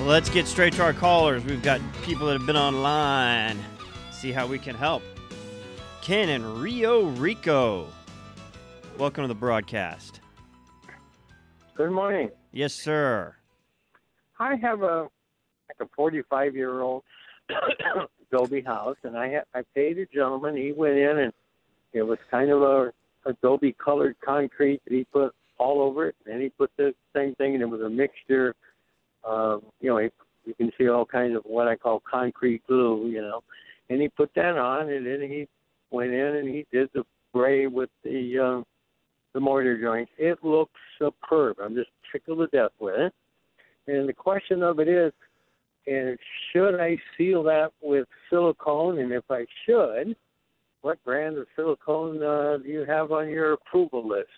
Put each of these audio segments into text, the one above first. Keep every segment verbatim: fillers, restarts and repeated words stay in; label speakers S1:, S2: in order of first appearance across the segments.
S1: Let's get straight to our callers. We've got people that have been online. See how we can help. Ken in Rio Rico. Welcome to the broadcast.
S2: Good morning.
S1: Yes, sir.
S2: I have a like a forty-five-year-old Adobe house, and I ha- I paid a gentleman. He went in, and it was kind of a Adobe colored concrete that he put all over it, and he put the same thing, and it was a mixture. Um, you know, he, you can see all kinds of what I call concrete glue, you know, and he put that on, and then he went in and he did the spray with the uh, the mortar joints. It looks superb. I'm just tickled to death with it. And the question of it is, and should I seal that with silicone? And if I should, what brand of silicone uh, do you have on your approval list?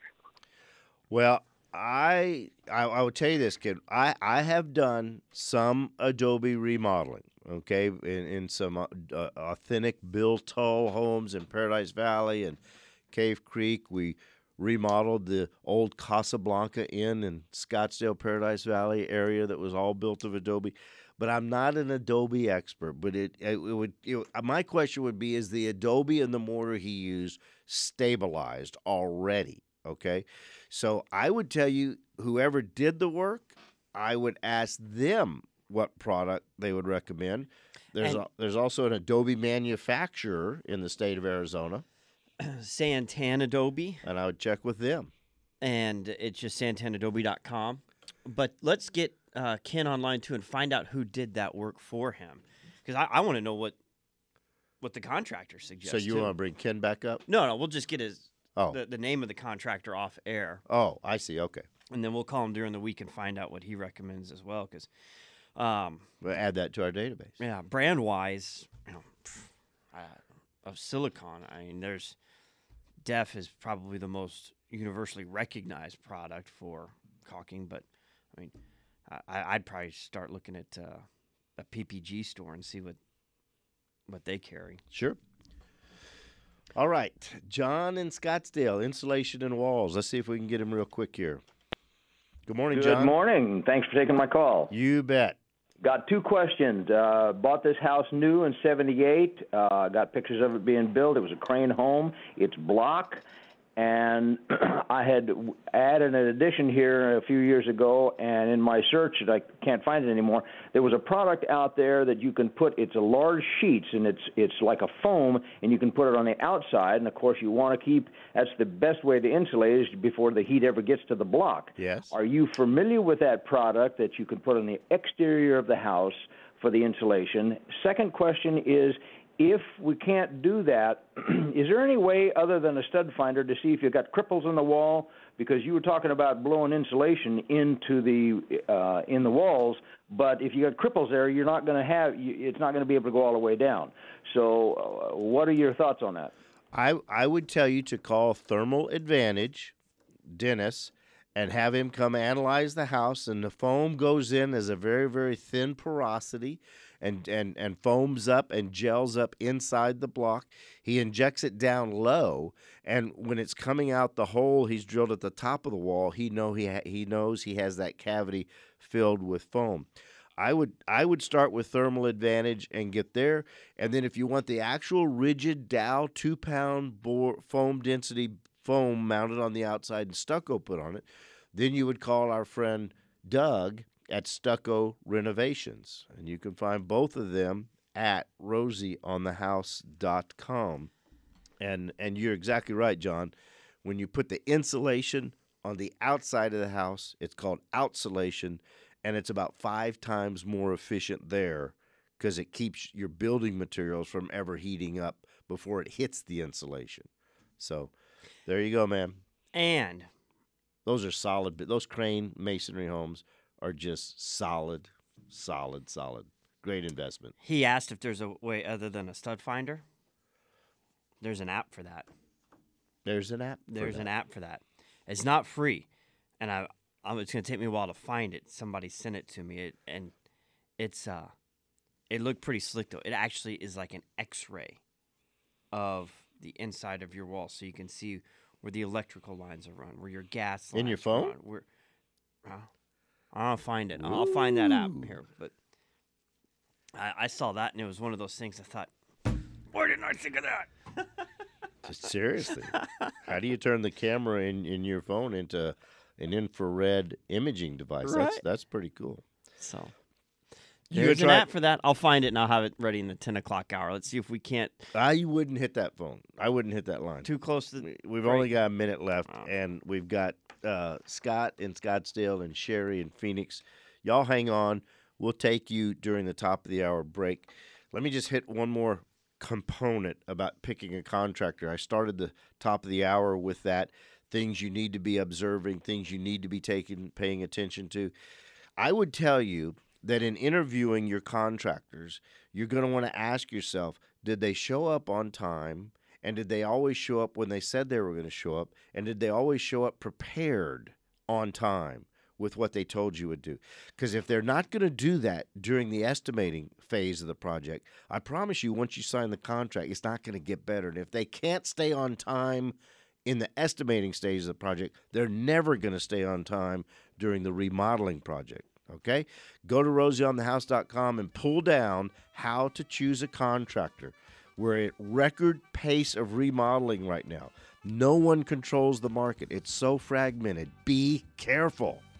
S3: Well, I, I I will tell you this, kid. I, I have done some Adobe remodeling, okay, in, in some uh, uh, authentic Bill Tull homes in Paradise Valley and Cave Creek. We remodeled the old Casablanca Inn in Scottsdale, Paradise Valley area that was all built of Adobe. But I'm not an Adobe expert. But it, it, it would it, my question would be: is the Adobe and the mortar he used stabilized already? Okay, so I would tell you, whoever did the work, I would ask them what product they would recommend. There's
S1: And-
S3: a, there's also an Adobe manufacturer in the state of Arizona,
S1: Santan Adobe,
S3: and I would check with them.
S1: and it's just santan adobe dot com. But let's get uh, Ken online, too, and find out who did that work for him. Because I, I want to know what what the contractor suggests,
S3: So you
S1: too.
S3: want to bring Ken back up?
S1: No, no, we'll just get his
S3: Oh,
S1: the, the name of the contractor off air.
S3: oh, I see. Okay,
S1: And then we'll call him during the week and find out what he recommends as well. Because, um,
S3: we'll add that to our database.
S1: yeah, brand wise, you know, uh, of silicone, I mean, there's Def is probably the most universally recognized product for caulking. But I mean, I, I'd probably start looking at uh, a P P G store and see what what they carry.
S3: Sure. All right, John in Scottsdale, insulation and walls. Let's see if we can get him real quick here. Good morning,
S4: Good
S3: John.
S4: morning. Thanks for taking my call.
S3: You bet.
S4: Got two questions. Uh, bought this house new in seventy-eight. Uh, got pictures of it being built. It was a crane home. It's block. And I had added an addition here a few years ago, and in my search, I can't find it anymore. There was a product out there that you can put. It's a large sheets, and it's it's like a foam, and you can put it on the outside. And of course, you want to keep. That's the best way to insulate is before the heat ever gets to the block.
S3: Yes.
S4: Are you familiar with that product that you can put on the exterior of the house for the insulation? Second question is, if we can't do that, is there any way other than a stud finder to see if you've got cripples in the wall? Because you were talking about blowing insulation into the uh, in the walls, but if you got cripples there, you're not going to have. It's not going to be able to go all the way down. So, uh, what are your thoughts on that?
S3: I I would tell you to call Thermal Advantage, Dennis, and have him come analyze the house. And the foam goes in as a very, very thin porosity and, and, and foams up and gels up inside the block. He injects it down low, and when it's coming out the hole he's drilled at the top of the wall, he know he ha- he knows he has that cavity filled with foam. I would I would start with Thermal Advantage and get there, and then if you want the actual rigid Dow two-pound bore, foam density foam mounted on the outside and stucco put on it, then you would call our friend Doug at Stucco Renovations, and you can find both of them at rosie on the house dot com. And and you're exactly right, John. When you put the insulation on the outside of the house, it's called outsolation, and it's about five times more efficient there because it keeps your building materials from ever heating up before it hits the insulation. So there you go, man.
S1: And
S3: Those are solid. Those crane masonry homes are just solid, solid, solid. Great investment.
S1: he asked if there's a way other than a stud finder. There's an app for that.
S3: There's an app. for
S1: There's
S3: that.
S1: an app for that. It's not free, and I, I'm, it's going to take me a while to find it. Somebody sent it to me, it, and it's uh, it looked pretty slick though. It actually is like an X-ray of the inside of your wall, so you can see where the electrical lines are run, where your gas lines
S3: In your
S1: are
S3: phone?
S1: run, where, huh? I'll find it. I'll find that app
S3: Ooh.
S1: here. But I, I saw that, and it was one of those things I thought, why didn't I think of that?
S3: Seriously. How do you turn the camera in, in your phone into an infrared imaging device? That's
S1: Right.
S3: that's pretty cool.
S1: So
S3: You
S1: there's an
S3: try-
S1: app for that. I'll find it, and I'll have it ready in the ten o'clock hour. Let's see if we can't
S3: I wouldn't hit that phone. I wouldn't hit that line.
S1: too close to.
S3: We- We've
S1: break.
S3: only got a minute left,
S1: Oh.
S3: and we've got uh, Scott in Scottsdale and Sherry in Phoenix. Y'all hang on. We'll take you during the top of the hour break. Let me just hit one more component about picking a contractor. I started the top of the hour with that. Things you need to be observing, things you need to be taking, paying attention to. I would tell you that in interviewing your contractors, you're going to want to ask yourself, did they show up on time? And did they always show up when they said they were going to show up? And did they always show up prepared on time with what they told you would do? Because if they're not going to do that during the estimating phase of the project, I promise you, once you sign the contract, it's not going to get better. And if they can't stay on time in the estimating stage of the project, they're never going to stay on time during the remodeling project. Okay? Go to rosie on the house dot com and pull down how to choose a contractor. We're at record pace of remodeling right now. No one controls the market. It's so fragmented. Be careful.